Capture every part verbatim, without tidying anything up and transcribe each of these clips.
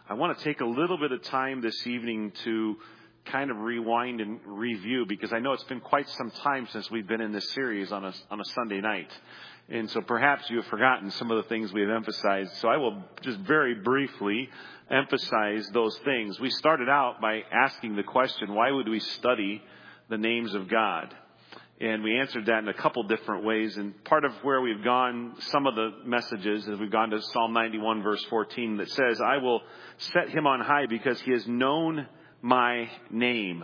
I want to take a little bit of time this evening to kind of rewind and review, because I know it's been quite some time since we've been in this series on a, on a Sunday night. And so perhaps you have forgotten some of the things we have emphasized. So I will just very briefly emphasize those things. We started out by asking the question, why would we study the names of God? And we answered that in a couple different ways. And part of where we've gone, some of the messages, is we've gone to Psalm ninety-one, verse fourteen, that says, I will set him on high because he has known my name.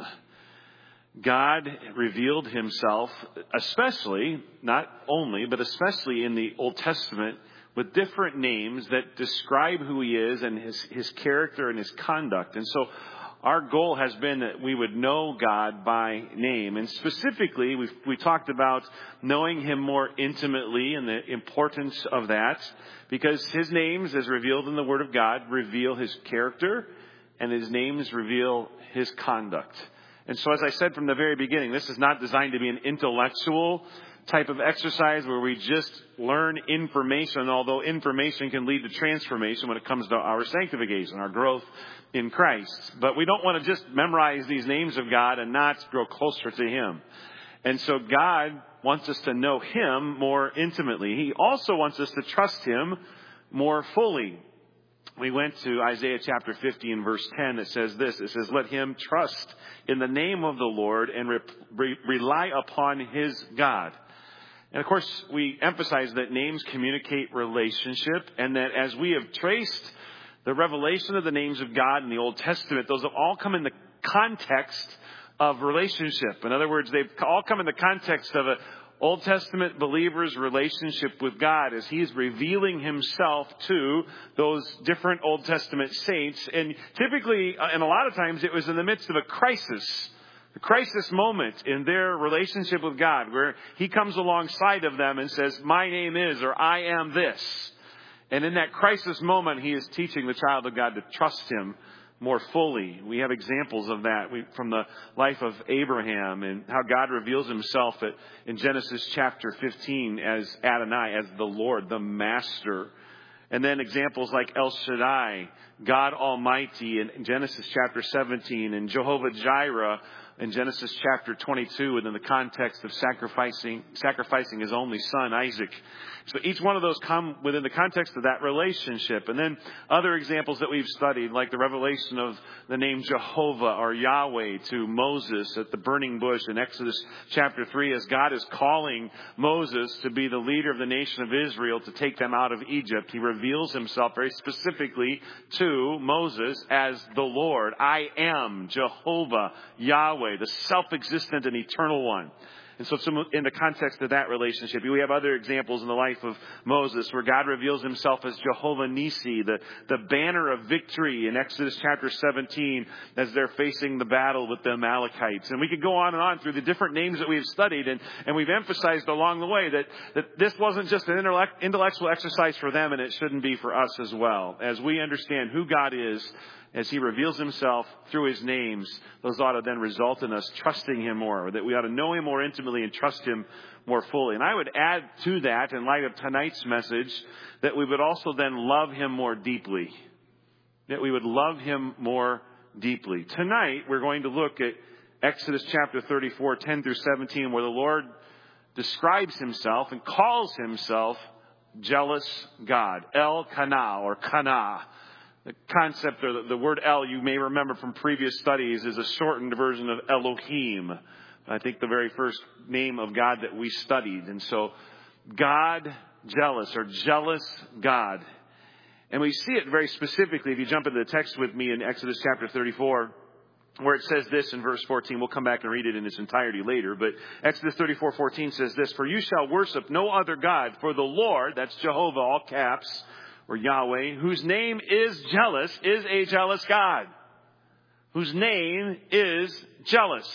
God revealed himself, especially, not only, but especially in the Old Testament, with different names that describe who he is and his, his character and his conduct. And so our goal has been that we would know God by name. And specifically, we we talked about knowing him more intimately and the importance of that, because his names, as revealed in the Word of God, reveal his character, and his names reveal his conduct. And so, as I said from the very beginning, this is not designed to be an intellectual type of exercise where we just learn information, although information can lead to transformation when it comes to our sanctification, our growth in Christ. But we don't want to just memorize these names of God and not grow closer to him. And so God wants us to know him more intimately. He also wants us to trust him more fully. We went to Isaiah chapter fifty and verse ten. It says this. It says, let him trust in the name of the Lord and re- re- rely upon his God. And of course, we emphasize that names communicate relationship, and that as we have traced the revelation of the names of God in the Old Testament, those have all come in the context of relationship. In other words, they've all come in the context of a Old Testament believer's relationship with God as he's revealing himself to those different Old Testament saints. And typically, and a lot of times, it was in the midst of a crisis, a crisis moment in their relationship with God, where he comes alongside of them and says, my name is, or I am this. And in that crisis moment, he is teaching the child of God to trust him more fully. We have examples of that we, from the life of Abraham, and how God reveals himself at, in Genesis chapter fifteen as Adonai, as the Lord, the Master. And then examples like El Shaddai, God Almighty in Genesis chapter seventeen, and Jehovah Jireh in Genesis chapter twenty-two, within the context of sacrificing sacrificing his only son, Isaac. So each one of those come within the context of that relationship. And then other examples that we've studied, like the revelation of the name Jehovah or Yahweh to Moses at the burning bush in Exodus chapter three, as God is calling Moses to be the leader of the nation of Israel to take them out of Egypt. He reveals himself very specifically to Moses as the Lord. I am Jehovah, Yahweh, the self-existent and eternal one. And so in the context of that relationship, we have other examples in the life of Moses where God reveals himself as Jehovah Nissi, the, the banner of victory in Exodus chapter seventeen, as they're facing the battle with the Amalekites. And we could go on and on through the different names that we've studied, and, and we've emphasized along the way that, that this wasn't just an intellectual exercise for them, and it shouldn't be for us as well. As we understand who God is, as he reveals himself through his names, those ought to then result in us trusting him more, that we ought to know him more intimately and trust him more fully. And I would add to that, in light of tonight's message, that we would also then love him more deeply. That we would love him more deeply. Tonight, we're going to look at Exodus chapter thirty-four, ten through seventeen, where the Lord describes himself and calls himself jealous God. El Kana, or Kana. The concept, or the, the word El, you may remember from previous studies, is a shortened version of Elohim. I think the very first name of God that we studied. And so, God jealous, or jealous God. And we see it very specifically if you jump into the text with me in Exodus chapter thirty-four, where it says this in verse fourteen. We'll come back and read it in its entirety later. But Exodus thirty-four fourteen says this, for you shall worship no other God, for the Lord, that's Jehovah, all caps, or Yahweh, whose name is jealous, is a jealous God. Whose name is jealous.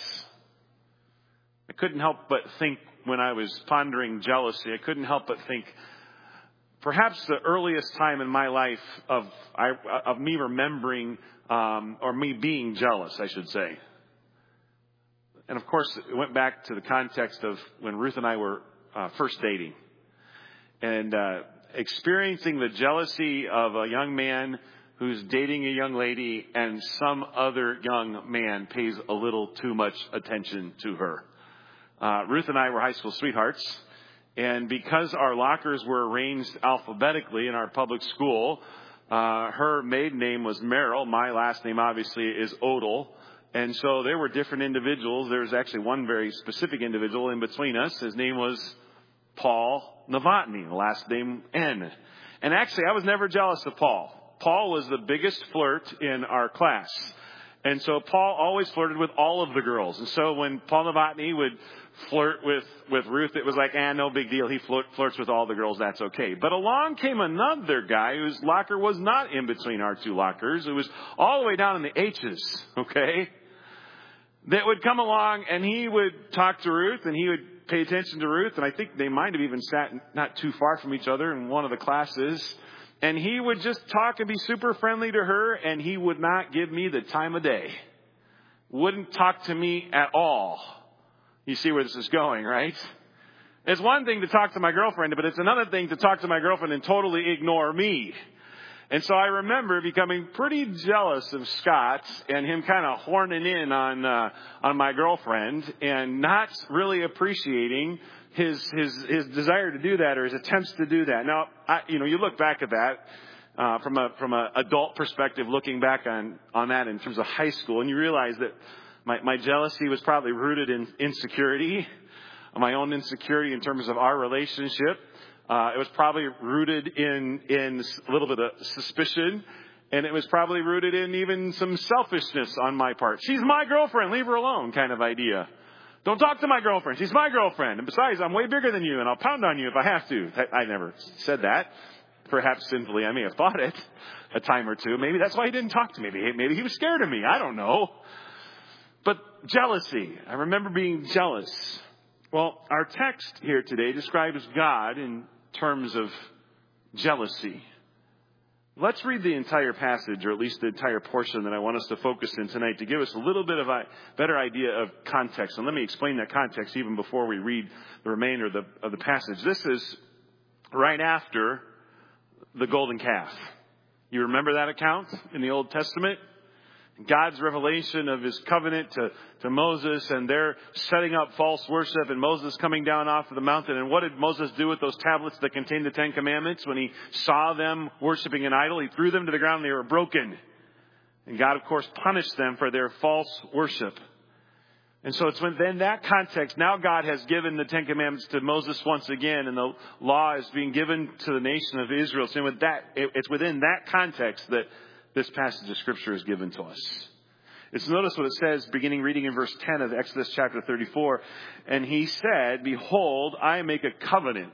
I couldn't help but think, when I was pondering jealousy, I couldn't help but think, perhaps the earliest time in my life of I, of me remembering, um, or me being jealous, I should say. And of course, it went back to the context of when Ruth and I were uh, first dating. And uh experiencing the jealousy of a young man who's dating a young lady and some other young man pays a little too much attention to her. Uh, Ruth and I were high school sweethearts, and because our lockers were arranged alphabetically in our public school, uh, her maiden name was Merrill. My last name obviously is Odell. And so there were different individuals. There was actually one very specific individual in between us. His name was Paul Novotny, last name N. And actually, I was never jealous of Paul. Paul was the biggest flirt in our class. And so Paul always flirted with all of the girls. And so when Paul Novotny would flirt with, with Ruth, it was like, ah, no big deal. He flirt, flirts with all the girls. That's okay. But along came another guy whose locker was not in between our two lockers. It was all the way down in the H's, okay? That would come along and he would talk to Ruth and he would pay attention to Ruth. And I think they might have even sat not too far from each other in one of the classes. And he would just talk and be super friendly to her, and he would not give me the time of day. Wouldn't talk to me at all. You see where this is going, right? It's one thing to talk to my girlfriend, but it's another thing to talk to my girlfriend and totally ignore me. And so I remember becoming pretty jealous of Scott and him kind of horning in on uh, on my girlfriend and not really appreciating his his his desire to do that or his attempts to do that. Now, I, you know, you look back at that uh, from a from an adult perspective, looking back on on that in terms of high school, and you realize that my my jealousy was probably rooted in insecurity, my own insecurity in terms of our relationship. Uh, it was probably rooted in, in a little bit of suspicion, and it was probably rooted in even some selfishness on my part. She's my girlfriend, leave her alone kind of idea. Don't talk to my girlfriend. She's my girlfriend. And besides, I'm way bigger than you, and I'll pound on you if I have to. I, I never said that. Perhaps sinfully, I may have thought it a time or two. Maybe that's why he didn't talk to me. Maybe, maybe he was scared of me. I don't know. But jealousy. I remember being jealous. Well, our text here today describes God in terms of jealousy. Let's read the entire passage, or at least the entire portion that I want us to focus in tonight, to give us a little bit of a better idea of context. And let me explain that context even before we read the remainder of the, of the passage. This is right after the golden calf. You remember that account in the Old Testament? God's revelation of his covenant to, to Moses, and they're setting up false worship, and Moses coming down off of the mountain. And what did Moses do with those tablets that contained the Ten Commandments? When he saw them worshiping an idol, he threw them to the ground and they were broken. And God, of course, punished them for their false worship. And so it's within that context, now God has given the Ten Commandments to Moses once again, and the law is being given to the nation of Israel. So with that, it's within that context that this passage of Scripture is given to us. It's notice what it says, beginning reading in verse ten of Exodus chapter thirty-four. And he said, behold, I make a covenant.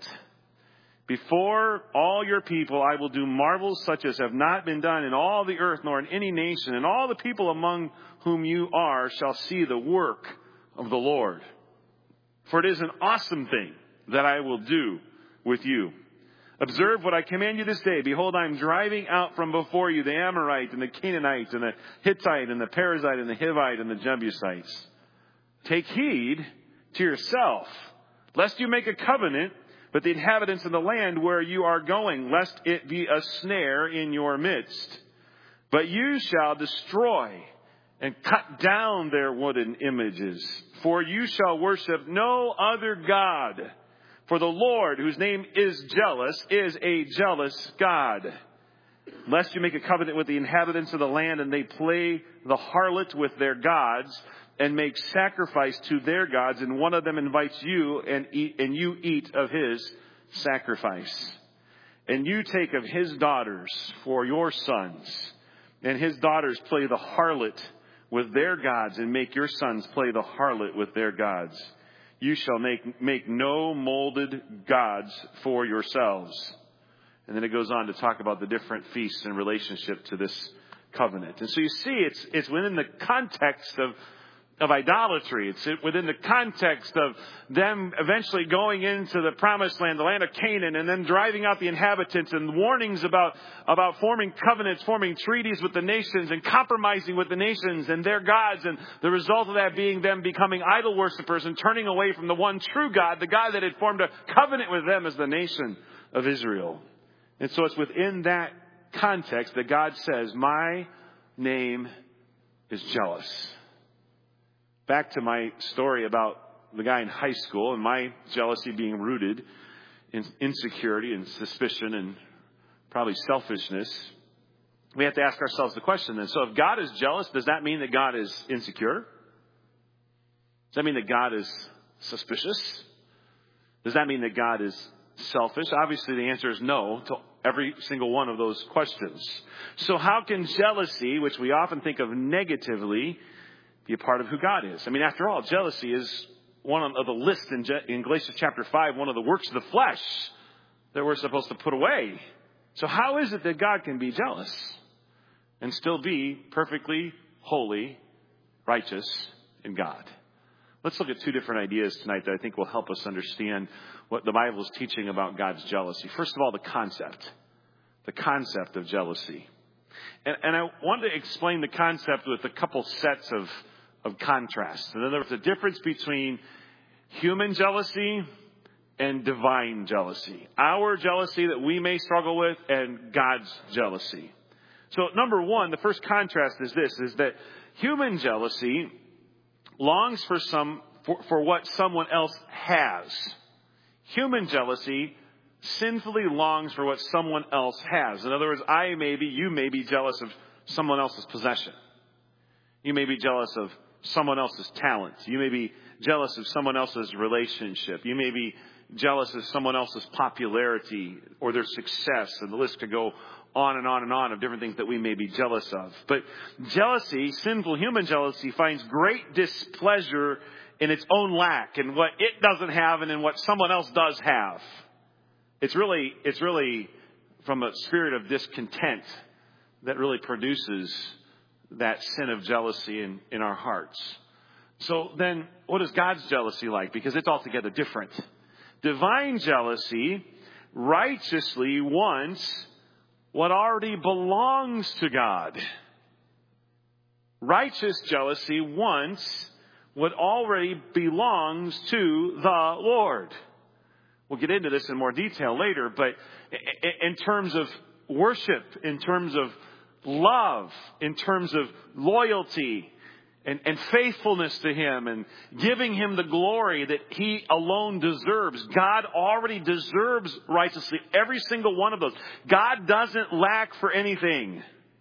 Before all your people, I will do marvels such as have not been done in all the earth, nor in any nation. And all the people among whom you are shall see the work of the Lord. For it is an awesome thing that I will do with you. Observe what I command you this day. Behold, I am driving out from before you the Amorite and the Canaanite and the Hittite and the Perizzite and the Hivite and the Jebusites. Take heed to yourself, lest you make a covenant with the inhabitants of the land where you are going, lest it be a snare in your midst. But you shall destroy and cut down their wooden images, for you shall worship no other God. For the Lord, whose name is jealous, is a jealous God. Lest you make a covenant with the inhabitants of the land, and they play the harlot with their gods, and make sacrifice to their gods, and one of them invites you, and eat, and you eat of his sacrifice. And you take of his daughters for your sons, and his daughters play the harlot with their gods, and make your sons play the harlot with their gods. You shall make, make no molded gods for yourselves. And then it goes on to talk about the different feasts in relationship to this covenant. And so you see, it's, it's within the context of, of idolatry. It's within the context of them eventually going into the promised land, the land of Canaan, and then driving out the inhabitants, and warnings about, about forming covenants, forming treaties with the nations, and compromising with the nations and their gods. And the result of that being them becoming idol worshippers and turning away from the one true God, the God that had formed a covenant with them as the nation of Israel. And so it's within that context that God says, my name is jealous. Back to my story about the guy in high school and my jealousy being rooted in insecurity and suspicion and probably selfishness. We have to ask ourselves the question then. So if God is jealous, does that mean that God is insecure? Does that mean that God is suspicious? Does that mean that God is selfish? Obviously, the answer is no to every single one of those questions. So how can jealousy, which we often think of negatively, be a part of who God is? I mean, after all, jealousy is one of the list in, Je- in Galatians chapter five, one of the works of the flesh that we're supposed to put away. So how is it that God can be jealous and still be perfectly holy, righteous in God? Let's look at two different ideas tonight that I think will help us understand what the Bible is teaching about God's jealousy. First of all, the concept. The concept of jealousy. And, and I want to explain the concept with a couple sets of, of contrasts. In other words, the difference between human jealousy and divine jealousy. Our jealousy that we may struggle with and God's jealousy. So number one, the first contrast is this, is that human jealousy longs for some for, for what someone else has. Human jealousy sinfully longs for what someone else has. In other words, I may be, you may be jealous of someone else's possession. You may be jealous of someone else's talent. You may be jealous of someone else's relationship. You may be jealous of someone else's popularity or their success. And the list could go on and on and on of different things that we may be jealous of. But jealousy, sinful human jealousy, finds great displeasure in its own lack, in what it doesn't have and in what someone else does have. It's really, it's really from a spirit of discontent that really produces that sin of jealousy in, in our hearts. So then, what is God's jealousy like? Because it's altogether different. Divine jealousy righteously wants what already belongs to God. Righteous jealousy wants what already belongs to the Lord. We'll get into this in more detail later, but in terms of worship, in terms of love, in terms of loyalty and, and faithfulness to Him and giving Him the glory that He alone deserves, God already deserves righteously every single one of those. God doesn't lack for anything.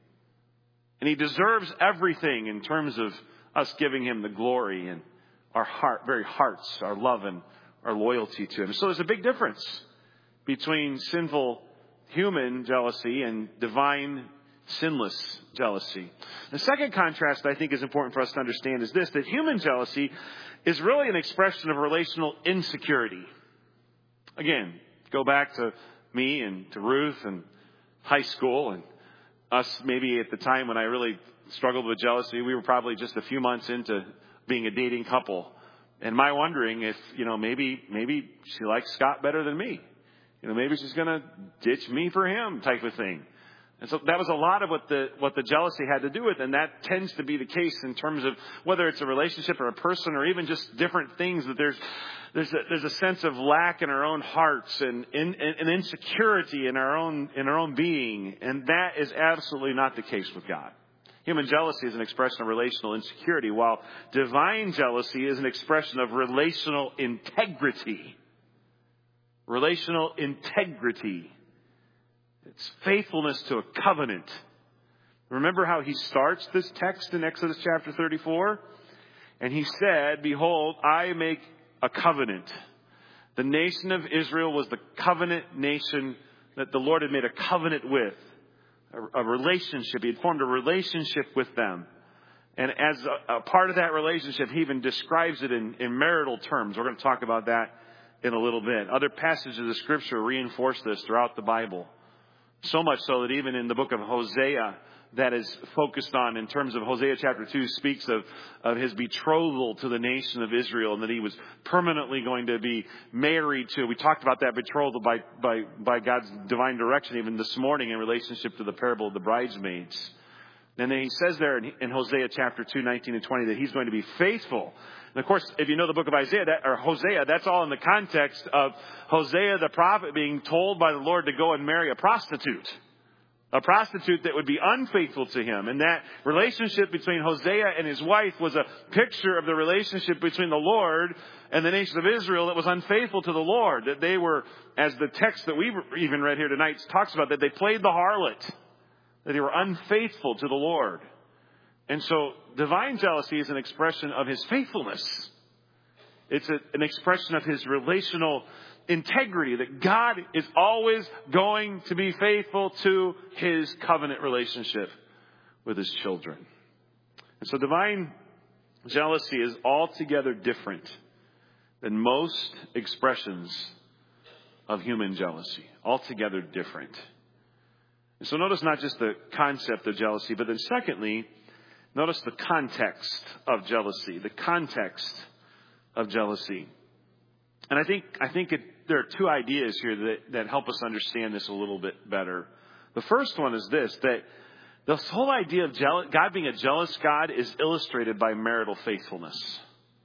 And He deserves everything in terms of us giving Him the glory and our heart, very hearts, our love and our loyalty to Him. So there's a big difference between sinful human jealousy and divine sinless jealousy. The second contrast I think is important for us to understand is this, that human jealousy is really an expression of relational insecurity. Again, go back to me and to Ruth and high school and us maybe at the time when I really struggled with jealousy. We were probably just a few months into being a dating couple. And my wondering if, you know, maybe, maybe she likes Scott better than me. You know, maybe she's going to ditch me for him type of thing. And so that was a lot of what the, what the jealousy had to do with. And that tends to be the case in terms of whether it's a relationship or a person or even just different things, that there's, there's a, there's a sense of lack in our own hearts and, in, and insecurity in our own, in our own being. And that is absolutely not the case with God. Human jealousy is an expression of relational insecurity, while divine jealousy is an expression of relational integrity. Relational integrity. It's faithfulness to a covenant. Remember how he starts this text in Exodus chapter thirty-four? And he said, behold, I make a covenant. The nation of Israel was the covenant nation that the Lord had made a covenant with. A relationship. He had formed a relationship with them. And as a, a part of that relationship, he even describes it in, in marital terms. We're going to talk about that in a little bit. Other passages of the Scripture reinforce this throughout the Bible. So much so that even in the book of Hosea, that is focused on in terms of Hosea chapter two, speaks of, of his betrothal to the nation of Israel and that he was permanently going to be married to. We talked about that betrothal by, by, by God's divine direction even this morning in relationship to the parable of the bridesmaids. And then he says there in, in Hosea chapter two, nineteen and twenty, that he's going to be faithful. And of course, if you know the book of Isaiah that, or Hosea, that's all in the context of Hosea the prophet being told by the Lord to go and marry a prostitute. A prostitute that would be unfaithful to him. And that relationship between Hosea and his wife was a picture of the relationship between the Lord and the nation of Israel that was unfaithful to the Lord. That they were, as the text that we even read here tonight talks about, that they played the harlot. That they were unfaithful to the Lord. And so divine jealousy is an expression of his faithfulness. It's a, an expression of his relational integrity, that God is always going to be faithful to his covenant relationship with his children. And so divine jealousy is altogether different than most expressions of human jealousy. Altogether different. And so notice not just the concept of jealousy, but then secondly, notice the context of jealousy. The context of jealousy. And I think I think it, there are two ideas here that, that help us understand this a little bit better. The first one is this, that this whole idea of jealous, God being a jealous God is illustrated by marital faithfulness.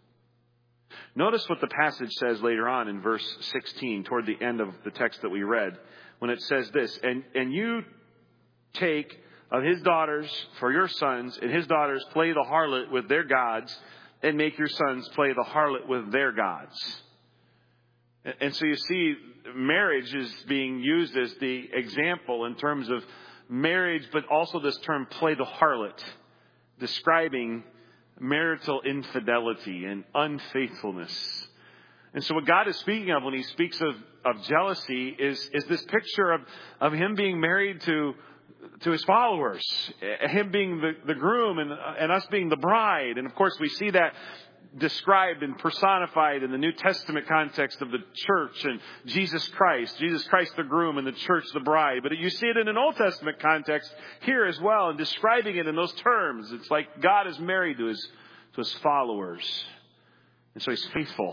Notice what the passage says later on in verse sixteen, toward the end of the text that we read, when it says this, and, and you take of his daughters for your sons, and his daughters play the harlot with their gods, and make your sons play the harlot with their gods. And so you see, marriage is being used as the example in terms of marriage, but also this term, play the harlot, describing marital infidelity and unfaithfulness. And so what God is speaking of when he speaks of, of jealousy is, is this picture of, of him being married to, to his followers, him being the, the groom and, and us being the bride. And of course we see that described and personified in the New Testament context of the church and Jesus Christ, Jesus Christ the groom and the church the bride. But you see it in an Old Testament context here as well, and describing it in those terms. It's like God is married to his, to his followers. And so he's faithful.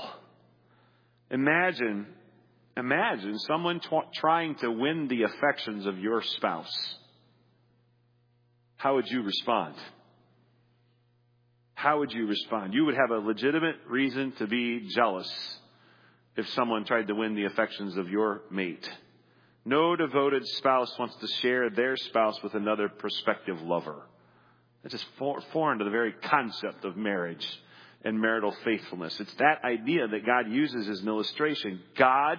Imagine, imagine someone t- trying to win the affections of your spouse. How would you respond? How would you respond? You would have a legitimate reason to be jealous if someone tried to win the affections of your mate. No devoted spouse wants to share their spouse with another prospective lover. It's just foreign to the very concept of marriage and marital faithfulness. It's that idea that God uses as an illustration. God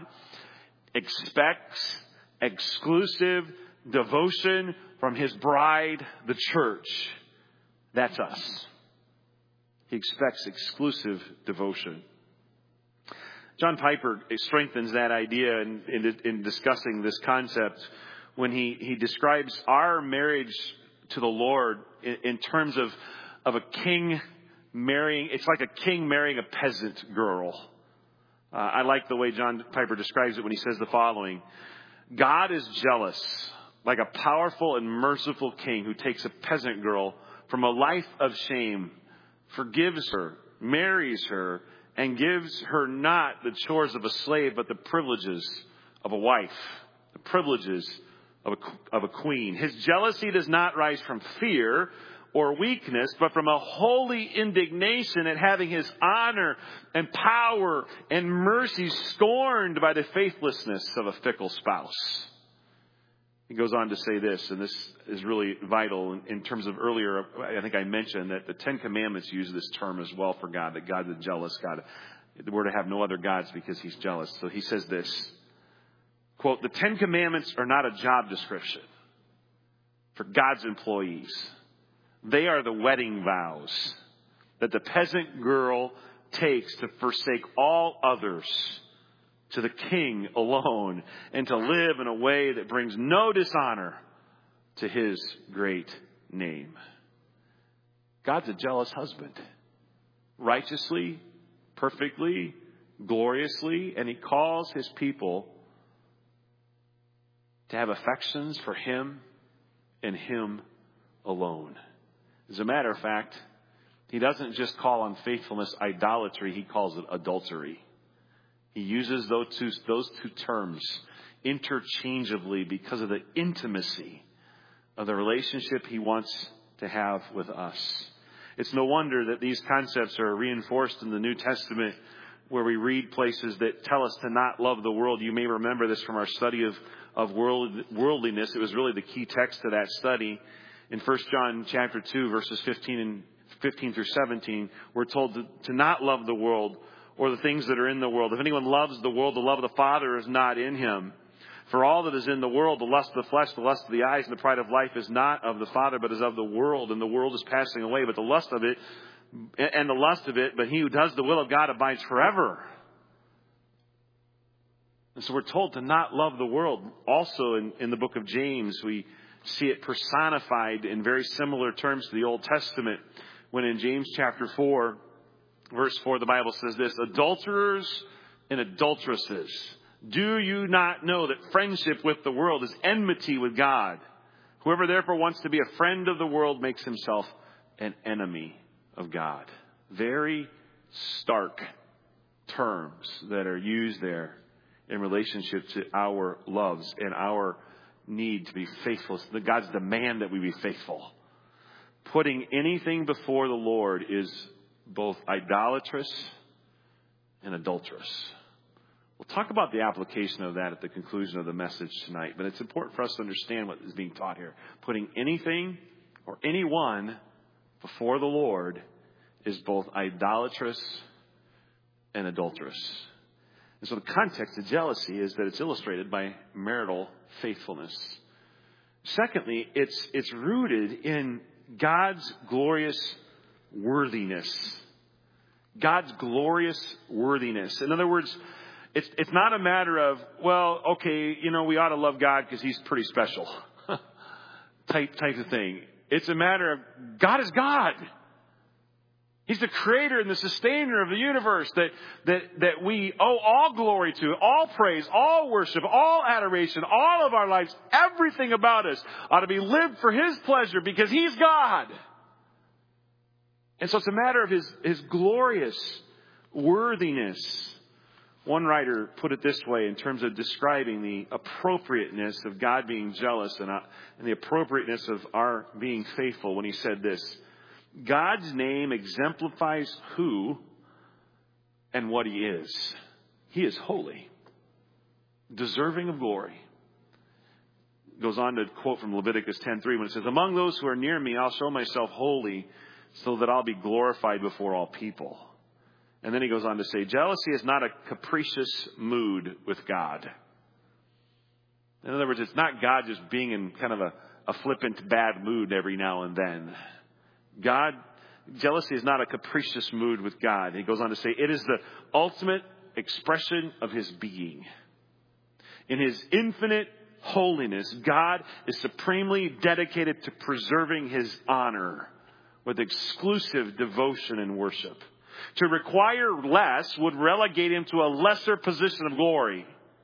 expects exclusive devotion from his bride, the church. That's us. He expects exclusive devotion. John Piper strengthens that idea in, in, in discussing this concept when he, he describes our marriage to the Lord in, in terms of, of a king marrying, it's like a king marrying a peasant girl. Uh, I like the way John Piper describes it when he says the following. God is jealous, like a powerful and merciful king who takes a peasant girl from a life of shame, forgives her, marries her, and gives her not the chores of a slave, but the privileges of a wife, the privileges of a, of a queen. His jealousy does not rise from fear or weakness, but from a holy indignation at having his honor and power and mercy scorned by the faithlessness of a fickle spouse. He goes on to say this, and this is really vital in, in terms of earlier, I think I mentioned that the Ten Commandments use this term as well for God, that God's a jealous God. We're to have no other gods because he's jealous. So he says this, quote, the Ten Commandments are not a job description for God's employees. They are the wedding vows that the peasant girl takes to forsake all others to the king alone, and to live in a way that brings no dishonor to his great name. God's a jealous husband. Righteously, perfectly, gloriously, and he calls his people to have affections for him and him alone. As a matter of fact, he doesn't just call unfaithfulness idolatry, he calls it adultery. He uses those two, those two terms interchangeably because of the intimacy of the relationship he wants to have with us. It's no wonder that these concepts are reinforced in the New Testament, where we read places that tell us to not love the world. You may remember this from our study of, of world, worldliness. It was really the key text to that study. In First John chapter two, verses fifteen and fifteen through seventeen, we're told to, to not love the world or the things that are in the world. If anyone loves the world, the love of the Father is not in him. For all that is in the world, the lust of the flesh, the lust of the eyes, and the pride of life is not of the Father, but is of the world. And the world is passing away, but the lust of it, and the lust of it, but he who does the will of God abides forever. And so we're told to not love the world. Also in, in the book of James, we see it personified in very similar terms to the Old Testament. When in James chapter four, verse four, the Bible says this: adulterers and adulteresses, do you not know that friendship with the world is enmity with God? Whoever therefore wants to be a friend of the world makes himself an enemy of God. Very stark terms that are used there in relationship to our loves and our need to be faithful. The God's demand that we be faithful. Putting anything before the Lord is both idolatrous and adulterous. We'll talk about the application of that at the conclusion of the message tonight, but it's important for us to understand what is being taught here. Putting anything or anyone before the Lord is both idolatrous and adulterous. And so the context of jealousy is that it's illustrated by marital faithfulness. Secondly, it's it's rooted in God's glorious worthiness. God's glorious worthiness. In other words, it's it's not a matter of, well, okay, you know, we ought to love God because he's pretty special type type of thing. It's a matter of God is God. He's the creator and the sustainer of the universe that, that, that we owe all glory to, all praise, all worship, all adoration, all of our lives, everything about us ought to be lived for his pleasure because he's God. And so it's a matter of his, his glorious worthiness. One writer put it this way in terms of describing the appropriateness of God being jealous and, uh, and the appropriateness of our being faithful when he said this: God's name exemplifies who and what he is. He is holy, deserving of glory. Goes on to quote from Leviticus ten three when it says, among those who are near me, I'll show myself holy so that I'll be glorified before all people. And then he goes on to say, jealousy is not a capricious mood with God. In other words, it's not God just being in kind of a, a flippant bad mood every now and then. God, jealousy is not a capricious mood with God. He goes on to say, it is the ultimate expression of his being. In his infinite holiness, God is supremely dedicated to preserving his honor with exclusive devotion and worship. To require less would relegate him to a lesser position of glory.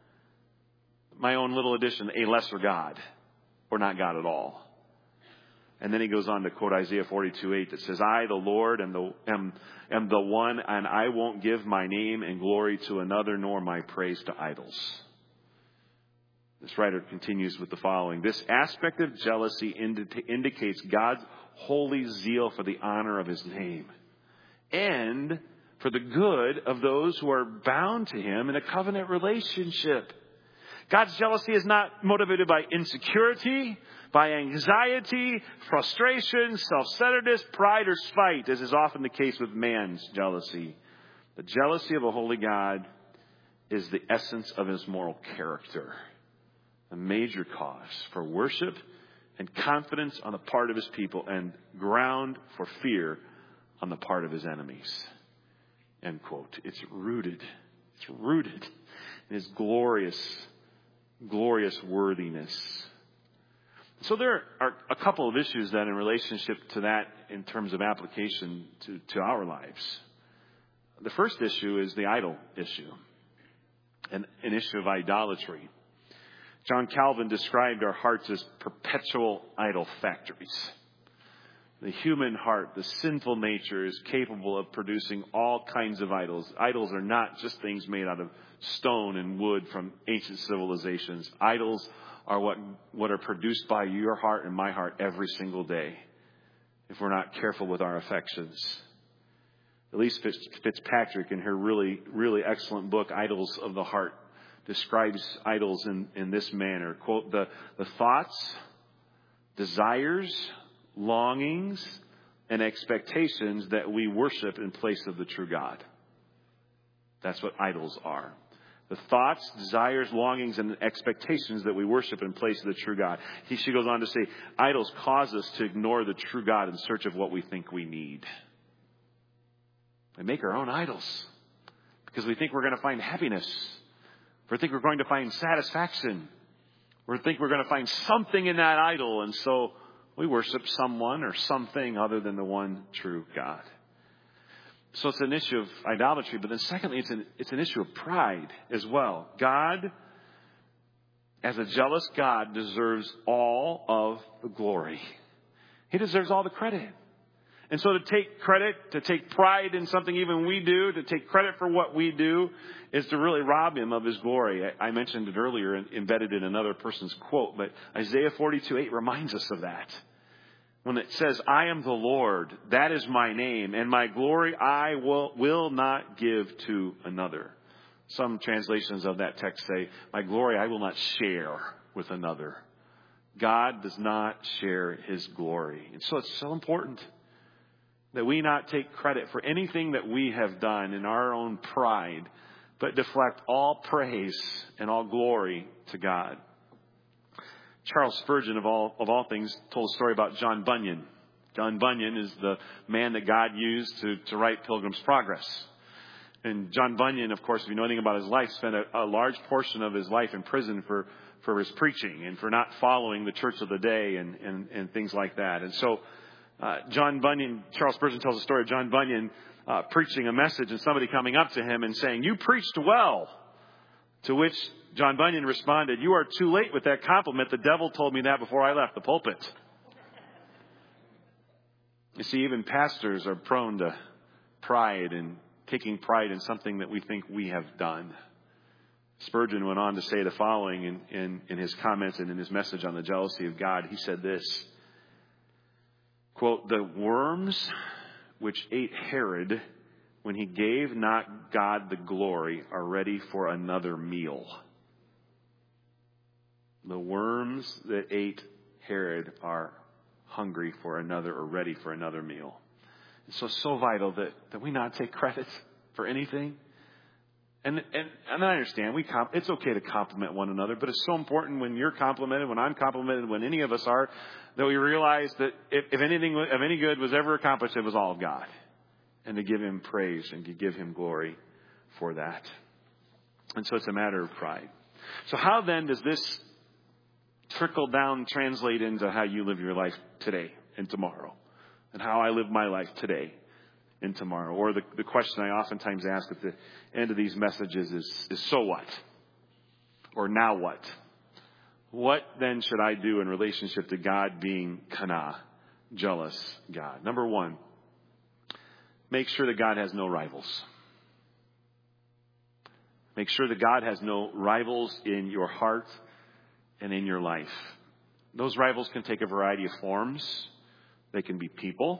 My own little addition, a lesser God, or not God at all. And then he goes on to quote Isaiah forty-two eight that says, I, the Lord, am the, am, am the one, and I won't give my name and glory to another, nor my praise to idols. This writer continues with the following. This aspect of jealousy indi- indicates God's holy zeal for the honor of his name and for the good of those who are bound to him in a covenant relationship. God's jealousy is not motivated by insecurity, by anxiety, frustration, self-centeredness, pride, or spite, as is often the case with man's jealousy. The jealousy of a holy God is the essence of his moral character, a major cause for worship and confidence on the part of his people, and ground for fear on the part of his enemies. End quote. It's rooted. It's rooted in his glorious, glorious worthiness. So there are a couple of issues then in relationship to that in terms of application to, to our lives. The first issue is the idol issue, an, an issue of idolatry. John Calvin described our hearts as perpetual idol factories. The human heart, the sinful nature, is capable of producing all kinds of idols. Idols are not just things made out of stone and wood from ancient civilizations. Idols are what, what are produced by your heart and my heart every single day, if we're not careful with our affections. Elise Fitzpatrick, in her really, really excellent book, Idols of the Heart, describes idols in, in this manner. Quote, the, the thoughts, desires, longings, and expectations that we worship in place of the true God. That's what idols are. The thoughts, desires, longings, and expectations that we worship in place of the true God. He, she goes on to say, idols cause us to ignore the true God in search of what we think we need. We make our own idols because we think we're going to find happiness. We think we're going to find satisfaction. We think we're going to find something in that idol. And so we worship someone or something other than the one true God. So it's an issue of idolatry. But then secondly, it's an, it's an issue of pride as well. God, as a jealous God, deserves all of the glory. He deserves all the credit. And so to take credit, to take pride in something even we do, to take credit for what we do, is to really rob him of his glory. I, I mentioned it earlier, embedded in another person's quote, but Isaiah forty-two eight reminds us of that. When it says, I am the Lord, that is my name, and my glory I will, will not give to another. Some translations of that text say, my glory I will not share with another. God does not share his glory. And so it's so important that we not take credit for anything that we have done in our own pride, but deflect all praise and all glory to God. Charles Spurgeon, of all of all things, told a story about John Bunyan. John Bunyan is the man that God used to, to write Pilgrim's Progress. And John Bunyan, of course, if you know anything about his life, spent a, a large portion of his life in prison for, for his preaching and for not following the church of the day and, and, and things like that. And so Uh, John Bunyan, Charles Spurgeon tells a story of John Bunyan uh, preaching a message and somebody coming up to him and saying, you preached well. To which John Bunyan responded, you are too late with that compliment. The devil told me that before I left the pulpit. You see, even pastors are prone to pride and taking pride in something that we think we have done. Spurgeon went on to say the following in, in, in his comments and in his message on the jealousy of God. He said this, quote, the worms which ate Herod when he gave not God the glory are ready for another meal. The worms that ate Herod are hungry for another or ready for another meal. And so it's so vital that, that we not take credit for anything. And, and, and I understand we comp- it's okay to compliment one another, but it's so important when you're complimented, when I'm complimented, when any of us are, that we realize that if, if anything of any good was ever accomplished, it was all of God. And to give him praise and to give him glory for that. And so it's a matter of pride. So how then does this trickle down, translate into how you live your life today and tomorrow? And how I live my life today and tomorrow? Or the, the question I oftentimes ask at the end of these messages is, is so what? Or now what? What then should I do in relationship to God being kana, jealous God? Number one, make sure that God has no rivals. Make sure that God has no rivals in your heart and in your life. Those rivals can take a variety of forms. They can be people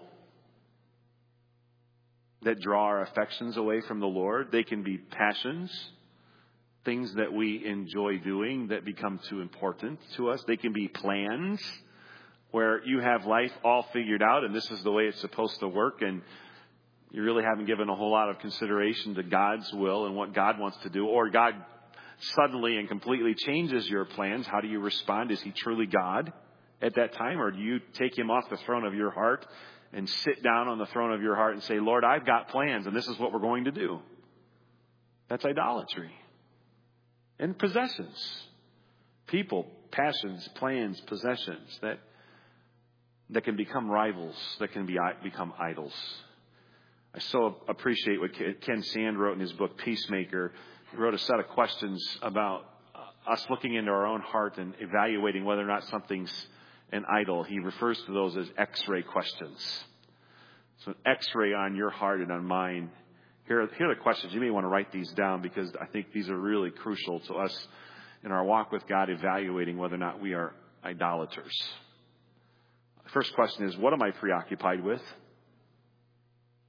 that draw our affections away from the Lord. They can be passions, things that we enjoy doing that become too important to us. They can be plans where you have life all figured out and this is the way it's supposed to work, and you really haven't given a whole lot of consideration to God's will and what God wants to do. Or God suddenly and completely changes your plans. How do you respond? Is he truly God at that time? Or do you take him off the throne of your heart and sit down on the throne of your heart and say, Lord, I've got plans and this is what we're going to do? That's idolatry. And possessions. People, passions, plans, possessions that, that can become rivals, that can be, become idols. I so appreciate what Ken Sand wrote in his book, Peacemaker. He wrote a set of questions about us looking into our own heart and evaluating whether or not something's an idol. He refers to those as X-ray questions. So an X-ray on your heart and on mine. Here are, here are the questions. You may want to write these down because I think these are really crucial to us in our walk with God, evaluating whether or not we are idolaters. The first question is, what am I preoccupied with?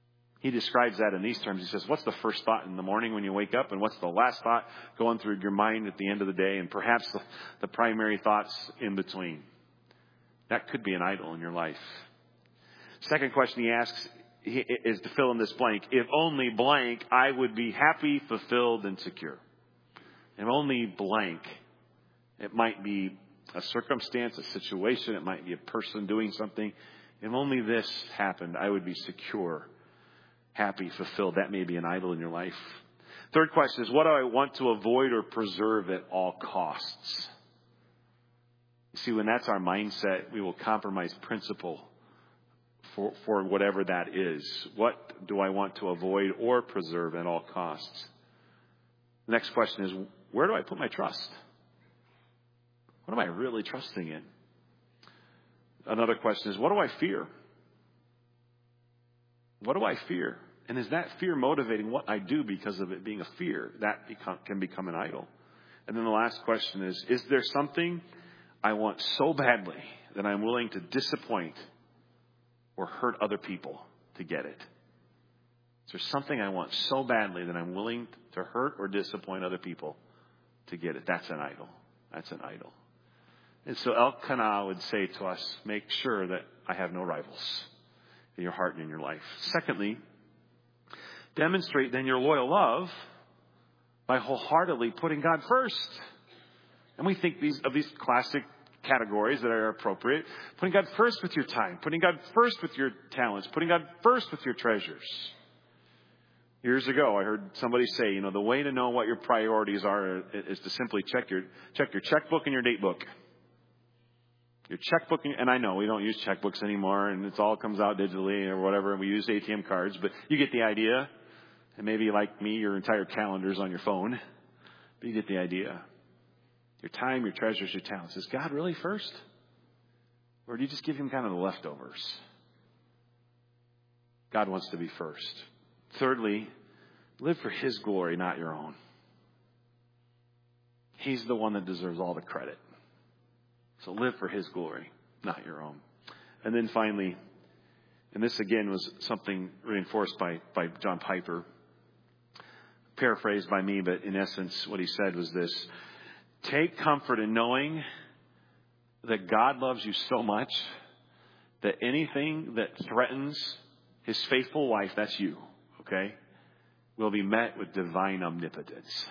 He describes that in these terms. He says, what's the first thought in the morning when you wake up? And what's the last thought going through your mind at the end of the day? And perhaps the, the primary thoughts in between. That could be an idol in your life. Second question he asks is to fill in this blank. If only blank, I would be happy, fulfilled, and secure. If only blank. It might be a circumstance, a situation. It might be a person doing something. If only this happened, I would be secure, happy, fulfilled. That may be an idol in your life. Third question is, what do I want to avoid or preserve at all costs? You see, when that's our mindset, we will compromise principle for, for whatever that is. What do I want to avoid or preserve at all costs? The next question is, where do I put my trust? What am I really trusting in? Another question is, what do I fear? What do I fear? And is that fear motivating what I do because of it being a fear? That become, can become an idol. And then the last question is, is there something I want so badly that I'm willing to disappoint or hurt other people to get it? Is there something I want so badly that I'm willing to hurt or disappoint other people to get it? That's an idol. That's an idol. And so Elkanah would say to us, make sure that I have no rivals in your heart and in your life. Secondly, demonstrate then your loyal love by wholeheartedly putting God first. And we think these of these classic categories that are appropriate. Putting God first with your time. Putting God first with your talents. Putting God first with your treasures. Years ago, I heard somebody say, you know, the way to know what your priorities are is to simply check your check your checkbook and your date book. Your checkbook, and I know we don't use checkbooks anymore, and it all comes out digitally or whatever, and we use A T M cards, but you get the idea. And maybe like me, your entire calendar's on your phone, but you get the idea. Your time, your treasures, your talents. Is God really first? Or do you just give him kind of the leftovers? God wants to be first. Thirdly, live for his glory, not your own. He's the one that deserves all the credit. So live for his glory, not your own. And then finally, and this again was something reinforced by, by John Piper, paraphrased by me, but in essence what he said was this: take comfort in knowing that God loves you so much that anything that threatens his faithful wife, that's you, okay, will be met with divine omnipotence.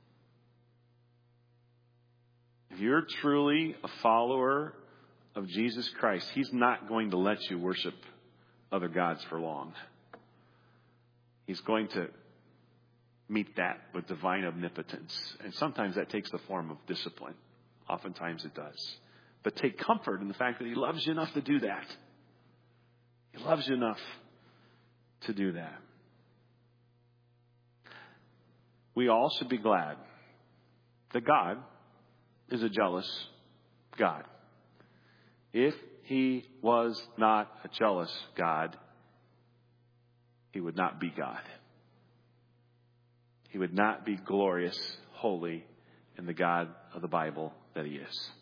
If you're truly a follower of Jesus Christ, he's not going to let you worship other gods for long. He's going to meet that with divine omnipotence. And sometimes that takes the form of discipline. Oftentimes it does. But take comfort in the fact that he loves you enough to do that. He loves you enough to do that. We all should be glad that God is a jealous God. If he was not a jealous God, he would not be God. He would not be glorious, holy, and the God of the Bible that he is.